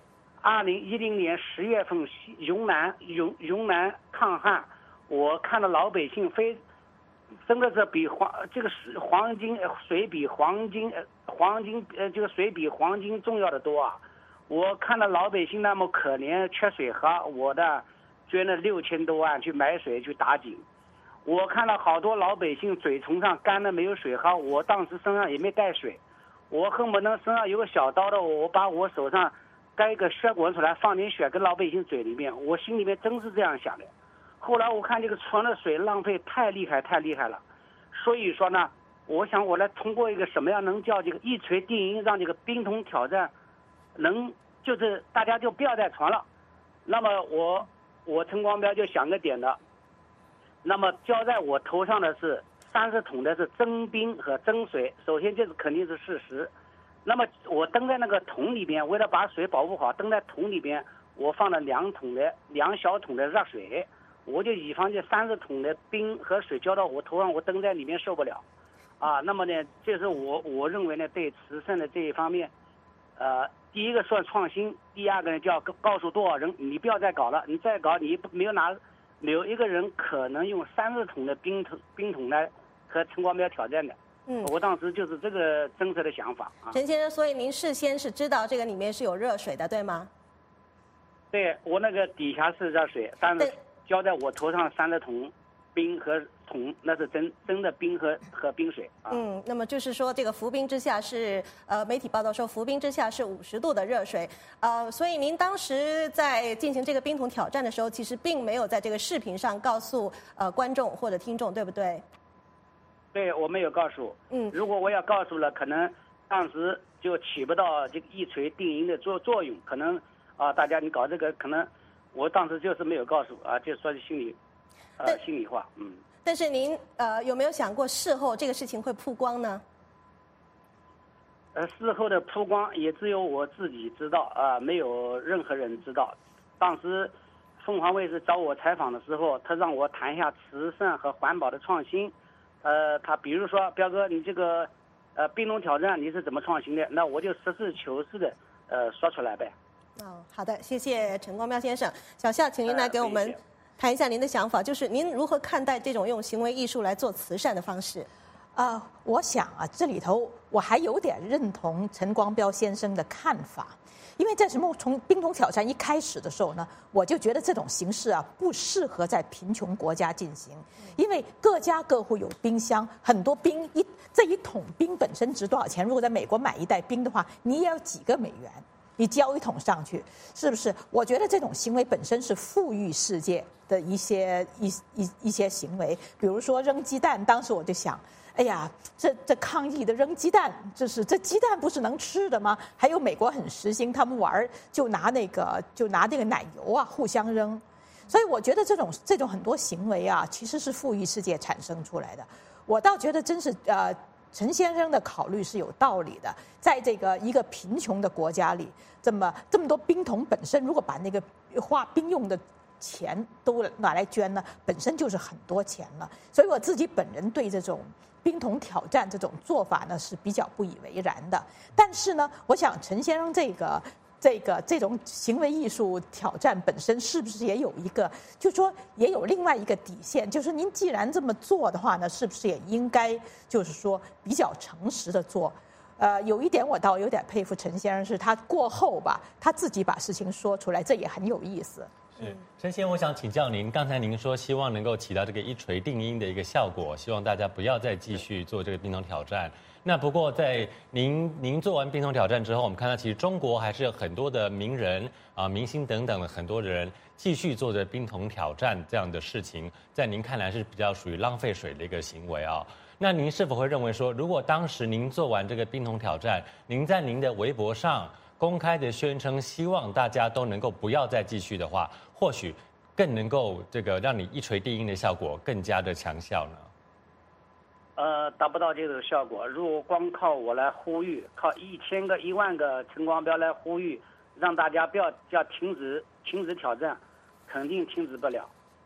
2010年10月份云南抗旱，我看到老百姓真的是比这个水比黄金这个水比黄金重要的多啊！我看到老百姓那么可怜，缺水喝，我的捐了6000多万去买水去打井。我看到好多老百姓嘴唇上干的没有水喝，我当时身上也没带水，我恨不得身上有个小刀的，我把我手上盖个血管出来，放点血跟老百姓嘴里面，我心里面真是这样想的。后来我看这个纯的水浪费太厉害了，所以说呢，我想我来通过一个什么样能叫这个一锤定音，让这个冰桶挑战能就是大家就不要再传了。那么我陈光标就想个点的，那么交在我头上的是30桶的是真冰和真水，首先这是肯定是事实。那么我登在那个桶里边，为了把水保护好，登在桶里边，我放了2小桶的热水，我就以防这30桶的冰和水浇到我头上，我登在里面受不了，那么呢，这是我认为呢，对慈善的这一方面，第一个算创新，第二个呢就要告诉多少人，你不要再搞了，你再搞你没有一个人可能用30桶的冰桶来和陈光标挑战的。我当时就是这个真实的想法啊。 陈先生，所以您事先是知道这个里面是有热水的，对吗？ 对，我那个底下是热水，但是浇在我头上30桶冰和桶，那是真的冰和冰水啊。 那么就是说这个浮冰之下是媒体报道说浮冰之下是50度的热水，所以您当时在进行这个冰桶挑战的时候，其实并没有在这个视频上告诉观众或者听众，对不对？ 对，我没有告诉。如果我要告诉了，可能当时就起不到这个一锤定音的作用。可能啊，大家你搞这个，可能我当时就是没有告诉啊，就说心里话， 但是您有没有想过事后这个事情会曝光呢？ 事后的曝光也只有我自己知道啊，没有任何人知道。当时凤凰卫视找我采访的时候，他让我谈一下慈善和环保的创新。他比如说，彪哥，你这个冰桶挑战你是怎么创新的？那我就实事求是的说出来呗。 好的，谢谢陈光标先生。小夏，请您来给我们谈一下您的想法，就是您如何看待这种用行为艺术来做慈善的方式？ 我想啊，这里头我还有点认同陈光标先生的看法，因为在从冰桶挑战一开始的时候呢，我就觉得这种形式啊不适合在贫穷国家进行，因为各家各户有冰箱，很多冰这一桶冰本身值多少钱？如果在美国买一袋冰的话，你也要几个美元，你交一桶上去，是不是？我觉得这种行为本身是富裕世界的一些行为，比如说扔鸡蛋，当时我就想。哎呀，这抗议的扔鸡蛋，这鸡蛋不是能吃的吗？还有美国很时兴，他们玩就拿那个奶油啊互相扔，所以我觉得这种很多行为啊，其实是富裕世界产生出来的。我倒觉得真是陈先生的考虑是有道理的，在这个一个贫穷的国家里，这么多冰桶本身，如果把那个化冰用的钱都拿来捐呢，本身就是很多钱了。所以我自己本人对这种冰桶挑战这种做法呢是比较不以为然的。但是呢，我想陈先生这种行为艺术挑战本身是不是也有一个，就说也有另外一个底线，就是您既然这么做的话呢，是不是也应该就是说比较诚实的做？有一点我倒有点佩服陈先生，是他过后吧，他自己把事情说出来，这也很有意思。 陈先生，我想请教您，刚才您说希望能够起到这个一锤定音的一个效果，希望大家不要再继续做这个冰桶挑战。那不过在您做完冰桶挑战之后，我们看到其实中国还是有很多的名人明星等等的很多人继续做着冰桶挑战这样的事情，在您看来是比较属于浪费水的一个行为啊。那您是否会认为说，如果当时您做完这个冰桶挑战，您在您的微博上公开的宣称希望大家都能够不要再继续的话，或许更能够这个让你一锤定音的效果更加的强效呢？ 达不到这种效果。如果光靠我来呼吁，靠1000个、1万个陈光标来呼吁，让大家不要停止挑战，肯定停止不了。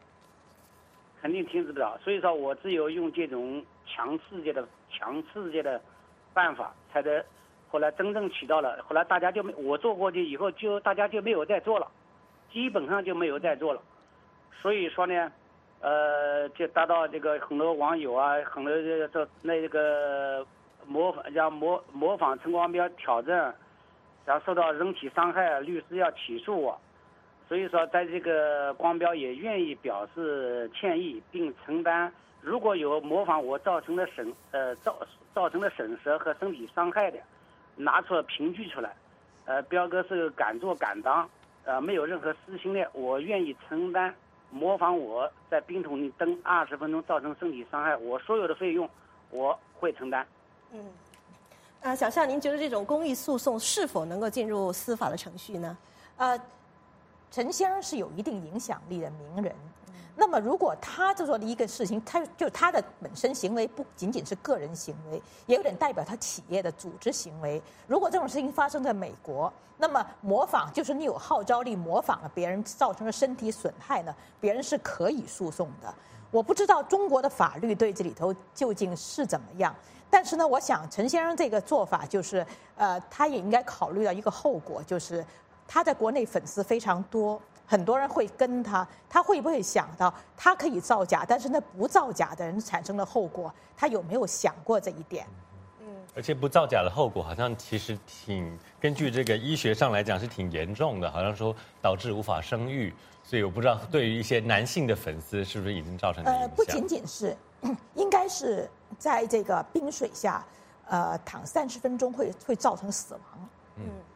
所以说我只有用这种强刺激的办法，才得后来真正起到了。后来大家我做过去以后，大家就没有再做了，基本上就没有再做了。所以说呢，就达到这个很多网友啊，很多那个模仿陈光标挑战，然后受到人体伤害，律师要起诉我。所以说，在这个光标也愿意表示歉意，并承担如果有模仿我造成的造成的损失和身体伤害的，拿出凭据出来。彪哥是敢做敢当，没有任何私心的，我愿意承担模仿我在冰桶里蹬20分钟造成身体伤害，我所有的费用我会承担。 小夏，您觉得这种公益诉讼是否能够进入司法的程序呢？ 陈先生是有一定影响力的名人，那么如果他做的一个事情，他的本身行为不仅仅是个人行为，也有点代表他企业的组织行为。如果这种事情发生在美国，那么模仿就是你有号召力，模仿了别人造成了身体损害呢，别人是可以诉讼的。我不知道中国的法律对这里头究竟是怎么样，但是呢，我想陈先生这个做法就是，他也应该考虑到一个后果，就是他在国内粉丝非常多，很多人会跟他会不会想到他可以造假，但是那不造假的人产生的后果，他有没有想过这一点？ 而且不造假的后果好像其实根据这个医学上来讲是挺严重的，好像说导致无法生育，所以我不知道对于一些男性的粉丝是不是已经造成了影响？ 不仅仅是，应该是在这个冰水下，躺30分钟会造成死亡。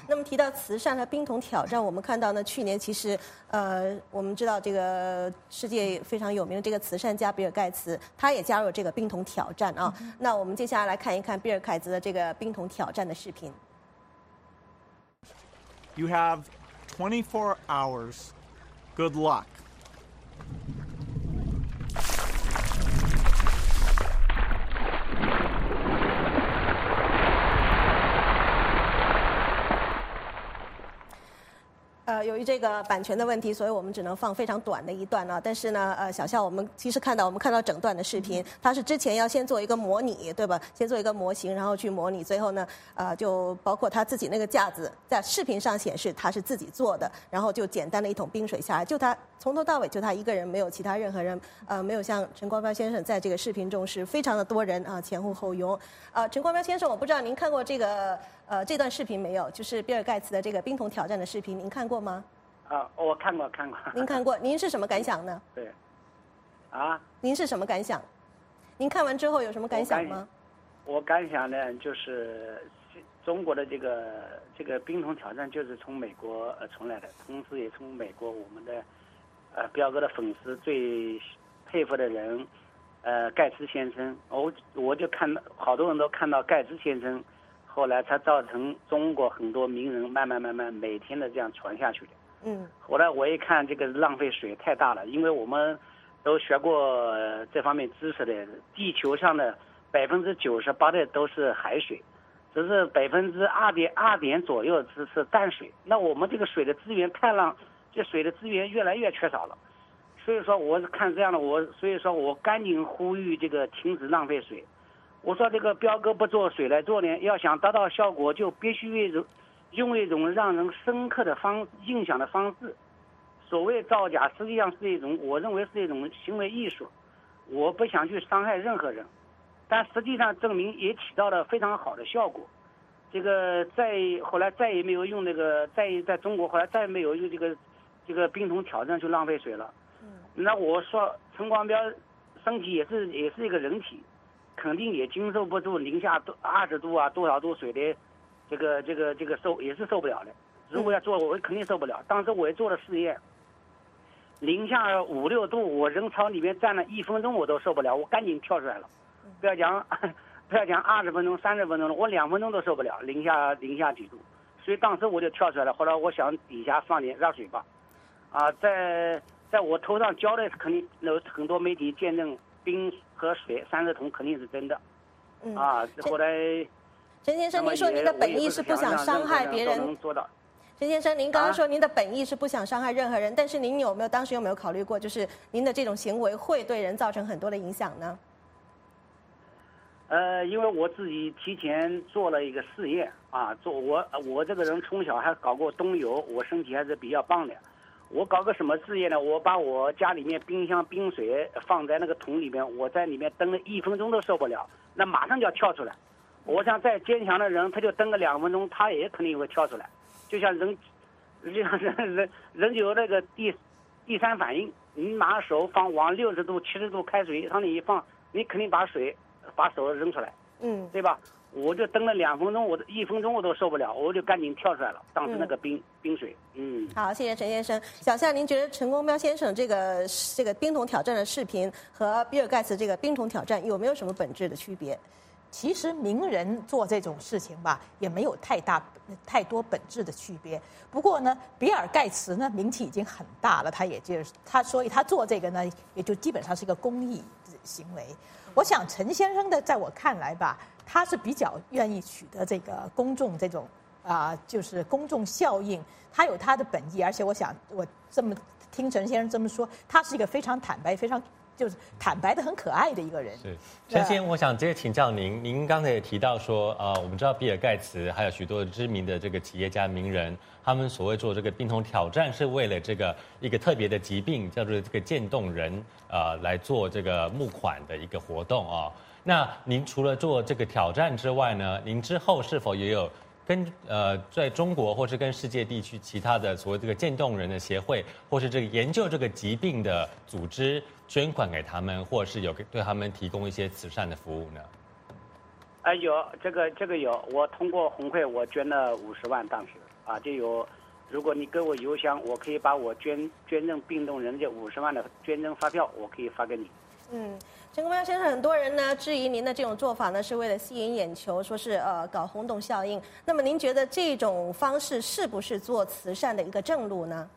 那么提到慈善和冰桶挑战，我们看到呢，去年其实我们知道这个世界非常有名的这个慈善家比尔盖茨，他也加入了这个冰桶挑战啊。那我们接下来来看一看比尔盖茨的这个冰桶挑战的视频。 You have 24 hours. Good luck. 由于这个版权的问题，所以我们只能放非常短的一段啊。但是呢，小夏，我们其实看到整段的视频，它是之前要先做一个模拟，对吧？先做一个模型，然后去模拟，最后呢，就包括他自己那个架子，在视频上显示他是自己做的，然后就简单的一桶冰水下来，就他从头到尾就他一个人，没有其他任何人，没有像陈光标先生在这个视频中是非常的多人啊，前呼后拥。陈光标先生，我不知道您看过这段视频没有？就是比尔盖茨的这个冰桶挑战的视频，您看过吗？ 我看过。 您看过？您是什么感想呢？ 对。 您是什么感想？您看完之后有什么感想吗？ 我感想呢，就是中国的这个冰桶挑战就是从美国传来的，同时也从美国我们的彪哥的粉丝最佩服的人盖茨先生，我就看好多人都看到盖茨先生。后来才造成中国很多名人慢慢每天的这样传下去的。后来我一看这个浪费水太大了，因为我们都学过这方面知识的，地球上的98%的都是海水，只是2%左右是淡水。那我们这个水的资源这水的资源越来越缺少了。所以说我是看这样的，所以说我赶紧呼吁这个停止浪费水。我说这个彪哥不做水来做呢，要想达到效果，就必须用一种让人深刻的印象的方式。所谓造假，实际上是我认为是一种行为艺术。我不想去伤害任何人，但实际上证明也起到了非常好的效果。这个后来再也没有用在中国后来再也没有用这个冰桶挑战去浪费水了。那我说陈光标身体也是一个人体。肯定也经受不住零下20度啊，多少度水的这个也是受不了的。如果要做，我肯定受不了。当时我也做了试验，零下5、6度，我人朝里面站了1分钟我都受不了，我赶紧跳出来了。不要讲20分钟、30分钟了，我2分钟都受不了，零下几度。所以当时我就跳出来了。后来我想底下放点热水吧，在我头上浇的肯定有很多媒体见证。冰和水30桶肯定是真的，后来陈先生，您说您的本意是不想伤害别人。陈先生，您刚刚说您的本意是不想伤害任何人，但是您当时有没有考虑过，就是您的这种行为会对人造成很多的影响呢？ 因为我自己提前做了一个试验我这个人从小还搞过冬游，我身体还是比较棒的。我搞个什么试验呢？我把我家里面冰箱冰水放在那个桶里面，我在里面蹬了1分钟都受不了，那马上就要跳出来。我想再坚强的人，他就蹬个2分钟，他也肯定会跳出来。就像人有那个第三反应，你拿手往60度、70度开水往里一放，你肯定把手扔出来，对吧？我就蹬了2分钟，1分钟我都受不了，我就赶紧跳出来了。当时那个冰水， 好，谢谢陈先生。小夏，您觉得陈光标先生这个冰桶挑战的视频和比尔盖茨这个冰桶挑战有没有什么本质的区别？ 其实名人做这种事情吧，也没有太多本质的区别。不过呢，比尔盖茨呢名气已经很大了，所以他做这个呢，也就基本上是一个公益行为。我想陈先生的，在我看来吧，他是比较愿意取得这个公众这种就是公众效应，他有他的本意，而且我想我这么听陈先生这么说，他是一个非常坦白、就是坦白的很可爱的一个人。 是陈先，我想直接请教您，您刚才也提到说，我们知道比尔盖茨还有许多知名的这个企业家名人，他们所谓做这个冰桶挑战，是为了一个特别的疾病，叫做这个渐冻人，来做这个募款的一个活动啊。那您除了做这个挑战之外呢，您之后是否也有跟在中国或是跟世界地区其他的所谓这个渐冻人的协会，或是这个研究这个疾病的组织捐款给他们，或者是有对他们提供一些慈善的服务呢？ 有这个有，我通过红会我捐了50万，当时啊，就有，如果你给我邮箱，我可以把我捐赠病动人这50万的捐赠发票，我可以发给你。 陈光标先生，很多人呢质疑您的这种做法呢是为了吸引眼球，说是搞轰动效应。那么您觉得这种方式是不是做慈善的一个正路呢？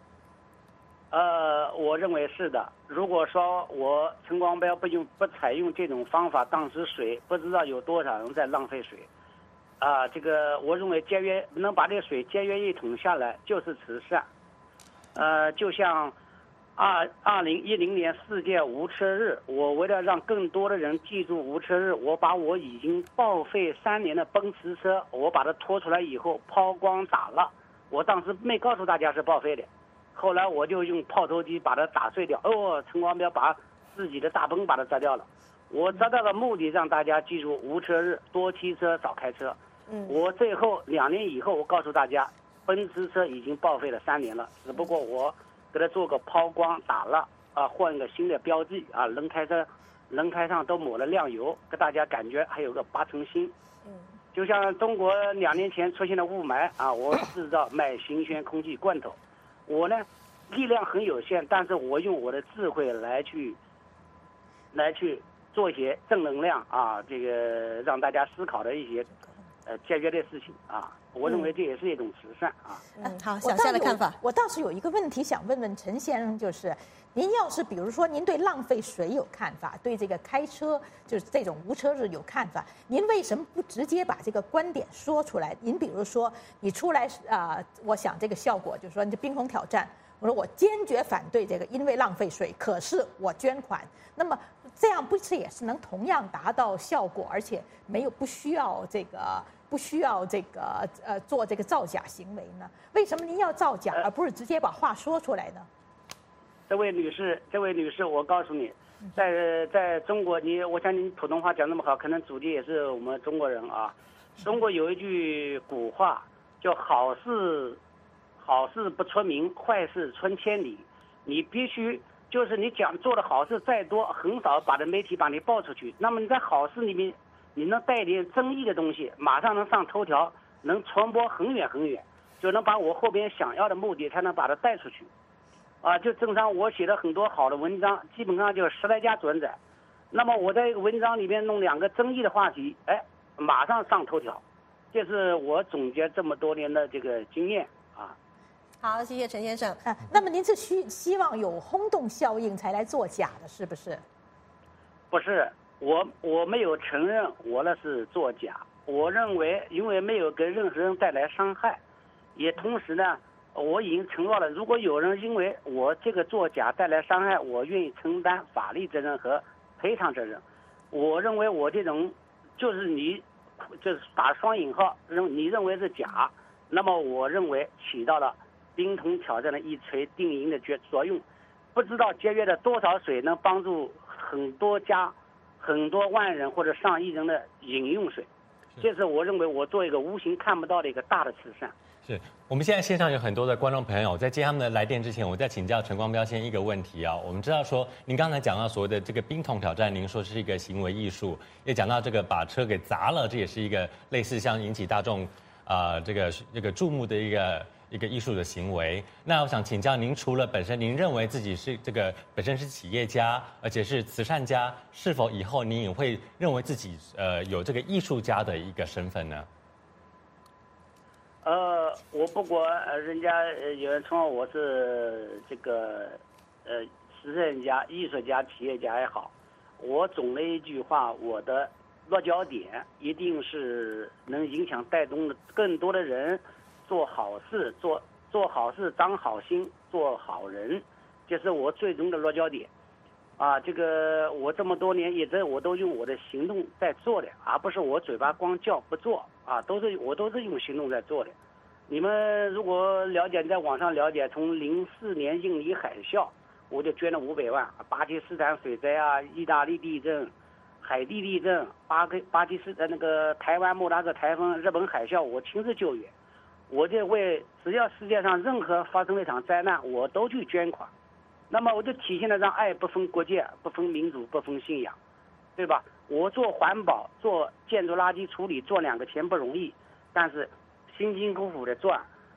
我认为是的。如果说我陈光标不采用这种方法，当时水不知道有多少人在浪费水，这个我认为能把这个水节约一桶下来就是慈善。就像2010年世界无车日，我为了让更多的人记住无车日，我把我已经报废3年的奔驰车，我把它拖出来以后抛光打蜡，我当时没告诉大家是报废的。后来我就用炮头机把它打碎掉。陈光标把自己的大奔把它砸掉了。我砸掉的目的让大家记住无车日，多骑车少开车。我最后2年以后，我告诉大家，奔驰车已经报废了3年了，只不过我给它做个抛光打蜡换一个新的标记轮胎上都抹了亮油，给大家感觉还有个8成新。就像中国2年前出现的雾霾我制造卖新鲜空气罐头。我呢，力量很有限，但是我用我的智慧来去做一些正能量这个让大家思考的一些节约的事情我认为这也是一种慈善好，小夏的看法。 我倒是有一个问题想问问陈先生，就是您要是比如说您对浪费水有看法，对这个开车就是这种无车日有看法，您为什么不直接把这个观点说出来？您比如说你出来我想这个效果就是说你这冰桶挑战，我说我坚决反对这个，因为浪费水，可是我捐款，那么这样不是也是能同样达到效果，而且不需要做这个造假行为呢？为什么您要造假，而不是直接把话说出来呢？ 这位女士，我告诉你，在中国，我想你普通话讲那么好，可能祖籍也是我们中国人中国有一句古话叫好事不出名，坏事传千里。你必须就是你做的好事再多，很少把媒体把你报出去。那么你在好事里面，你能带点争议的东西，马上能上头条，能传播很远很远，就能把我后边想要的目的才能把它带出去。就正常我写的很多好的文章，基本上就10来家转载。那么我在文章里面弄2个争议的话题，马上上头条。这是我总结这么多年的这个经验好，谢谢陈先生。 那么您是希望有轰动效应才来作假的，是不是？ 不是，我没有承认我那是作假。我认为，因为没有给任何人带来伤害，也同时呢。我已经承诺了，如果有人因为我这个作假带来伤害，我愿意承担法律责任和赔偿责任。我认为我这种就是打双引号，你认为是假，那么我认为起到了冰桶挑战的一锤定音的作用。不知道节约了多少水，能帮助很多万人或者上亿人的饮用水。这是我认为我做一个无形看不到的一个大的慈善。 是我们现在线上有很多的观众朋友，在接他们的来电之前，我再请教陈光标先一个问题我们知道说，您刚才讲到所谓的这个冰桶挑战，您说是一个行为艺术，也讲到这个把车给砸了，这也是一个类似像引起大众这个注目的一个艺术的行为。那我想请教您，除了本身您认为自己是本身是企业家，而且是慈善家，是否以后您也会认为自己有这个艺术家的一个身份呢？ 我不管人家有人称我是这个慈善家、艺术家、企业家也好，我总的一句话，我的落脚点一定是能影响带动更多的人做好事，做好事，长好心，做好人，这是我最终的落脚点。这个我这么多年我都用我的行动在做的，而不是我嘴巴光叫不做我都是用行动在做的。你们如果了解，在网上了解，从04年印尼海啸，我就捐了500万；巴基斯坦水灾意大利地震、海地地震、巴基斯坦那个台湾莫拉克台风、日本海啸，我亲自救援。我就只要世界上任何发生了一场灾难，我都去捐款。那么我就体现了让爱不分国界、不分民族、不分信仰，对吧？我做环保、做建筑垃圾处理，做2个钱不容易，但是辛辛苦苦的赚，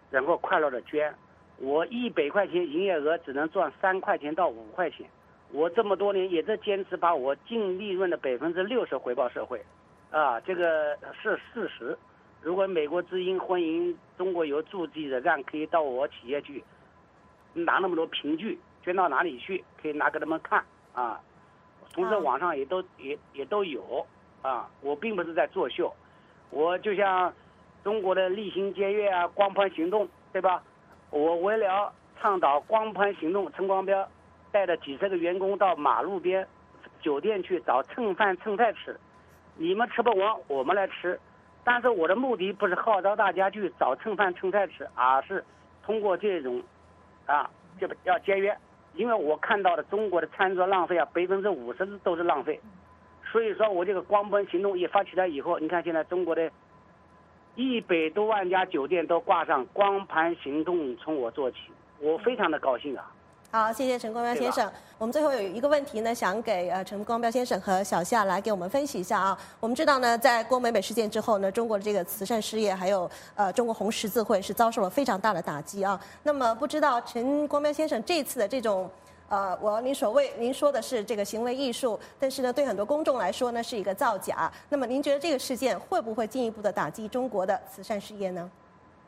然后快乐的捐。我100块钱营业额只能赚3块钱到5块钱，我这么多年也在坚持把我净利润的60%回报社会，这个是事实。如果美国之音、欢迎中国有助记者站可以到我企业去拿那么多凭据，捐到哪里去，可以拿给他们看啊。同时网上也都有啊。我并不是在作秀，我就像中国的立新接月啊、光盘行动，对吧？我为了倡导光盘行动，陈光标带着几十个员工到马路边酒店去找蹭饭蹭菜吃，你们吃不完我们来吃。但是我的目的不是号召大家去找蹭饭蹭菜吃，而是通过这种就要节约。因为我看到的中国的餐桌浪费50%都是浪费，所以说我这个光盘行动一发起来以后，你看现在中国的100多万家酒店都挂上光盘行动从我做起，我非常的高兴啊。 好，谢谢陈光标先生。我们最后有一个问题呢，想给陈光标先生和小夏来给我们分析一下啊。我们知道呢，在郭美美事件之后呢，中国的这个慈善事业还有中国红十字会是遭受了非常大的打击啊。那么不知道陈光标先生这次的这种您说的是这个行为艺术，但是呢，对很多公众来说呢是一个造假。那么您觉得这个事件会不会进一步的打击中国的慈善事业呢？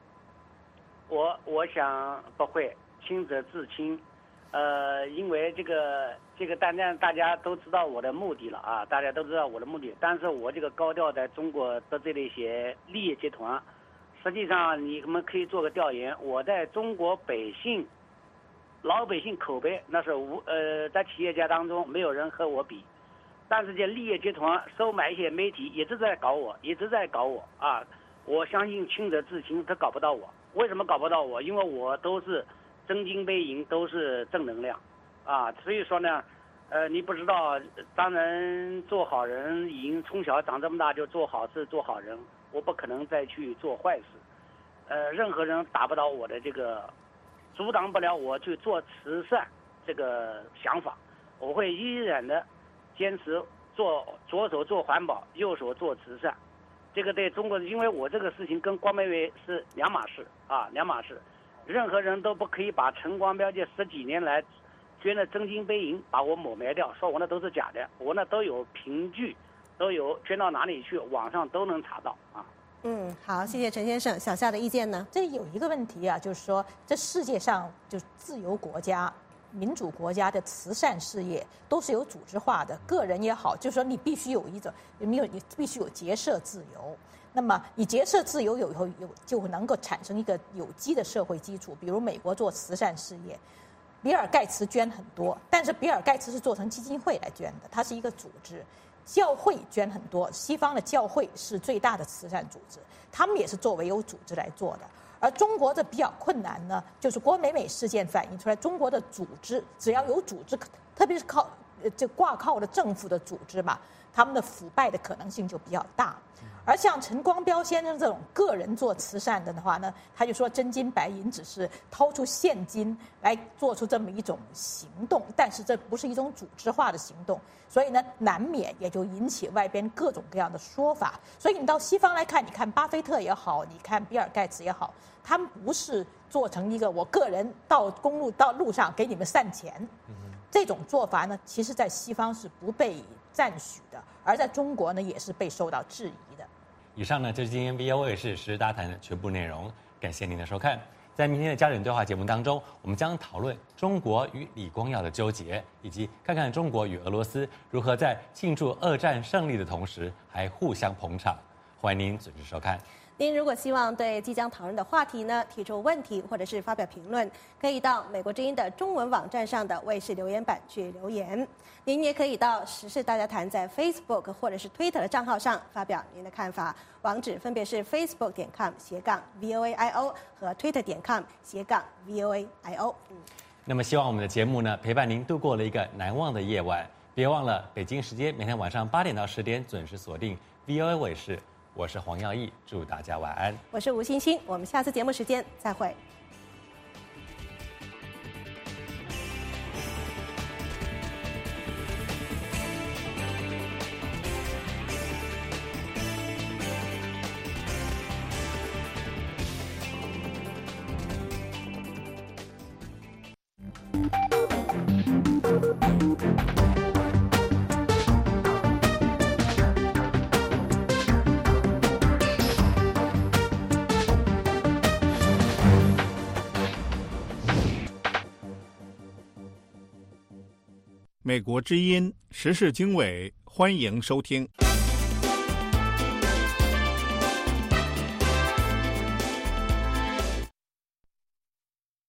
我想不会，清者自清。因为这个当然大家都知道我的目的了啊，大家都知道我的目的。但是我这个高调在中国得罪了一些利益集团，实际上你们可以做个调研，我在中国老百姓口碑那是在企业家当中没有人和我比，但是这利益集团收买一些媒体一直在搞我啊！我相信清者自清，他搞不到我。为什么搞不到我？因为我都是真金白银，都是正能量啊！所以说呢，你不知道，当然做好人，已经从小长这么大就做好事做好人，我不可能再去做坏事。任何人打不倒我的这个，阻挡不了我去做慈善这个想法，我会依然的坚持左手做环保，右手做慈善。这个对中国，因为我这个事情跟光美美是两码事。任何人都不可以把陈光标这10几年来捐的真金白银把我抹灭掉，说我那都是假的，我那都有凭据，都有捐到哪里去，网上都能查到啊。 好，谢谢陈先生。小夏的意见呢？ 这有一个问题啊，就是说这世界上就是自由国家、民主国家的慈善事业都是有组织化的，个人也好，就是说你必须你必须有结社自由。那么你结社自由就能够产生一个有机的社会基础。比如美国做慈善事业，比尔盖茨捐很多，但是比尔盖茨是做成基金会来捐的，它是一个组织。教会捐很多，西方的教会是最大的慈善组织，他们也是作为有组织来做的。而中国的比较困难呢，就是郭美美事件反映出来，中国的组织只要有组织，特别是挂靠的政府的组织吧，他们的腐败的可能性就比较大。而像陈光标先生这种个人做慈善的话呢，他就说真金白银只是掏出现金来做出这么一种行动，但是这不是一种组织化的行动，所以呢，难免也就引起外边各种各样的说法。所以你到西方来看，你看巴菲特也好，你看比尔盖茨也好，他们不是做成一个我个人到路上给你们散钱，这种做法呢，其实在西方是不被赞许的，而在中国呢，也是被受到质疑的。 以上呢就是今天 VOA 是时事大谈的全部内容，感谢您的收看。在明天的家人对话节目当中，我们将讨论中国与李光耀的纠结，以及看看中国与俄罗斯如何在庆祝2战胜利的同时还互相捧场。欢迎您准时收看。 您如果希望对即将讨论的话题呢提出问题或者是发表评论，可以到美国之音的中文网站上的卫视留言板去留言。您也可以到时事大家谈在 Facebook 或者是 Twitter 的账号上发表您的看法，网址分别是 facebook.com/VOAIO 和 Twitter.com/VOAIO。 那么希望我们的节目呢陪伴您度过了一个难忘的夜晚。别忘了北京时间每天晚上8点到10点准时锁定 VOA 卫视。我是黄耀义，祝大家晚安。 我是吴欣欣，我们下次节目时间再会。 美国之音时事经纬，欢迎收听。